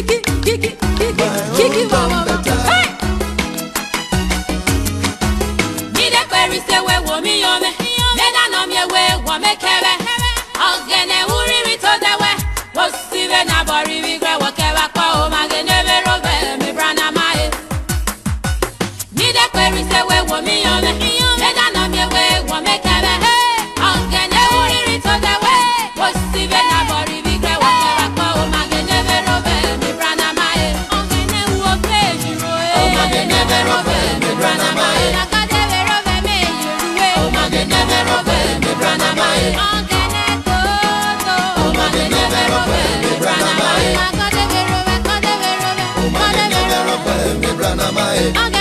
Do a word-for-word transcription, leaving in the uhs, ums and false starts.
kiki, kiki, kiki, kiki, mama. Hey! Nide kweri se we wo mi yome. Meda no mi we wo me kebe. Ogene uri mi to de we. Wo sibe na bori mi gre wo keba kwa o magene be robe mi brana mae. Nide kweri se we wo mi yome. Meda no mi we wo me kebe. Ogene uri mi to de we. Wo sibe na bori mi gre wo keba kwa o magene be robe mi brana mae. Ogene wo peji ro e. O magene be robe mi brana mae. Nakade be robe me yuwe. O magene be robe mi brana mae. Ogene toto. O magene be robe mi brana mae. Nakade be robe, kade be robe, kade be robe mi brana mae.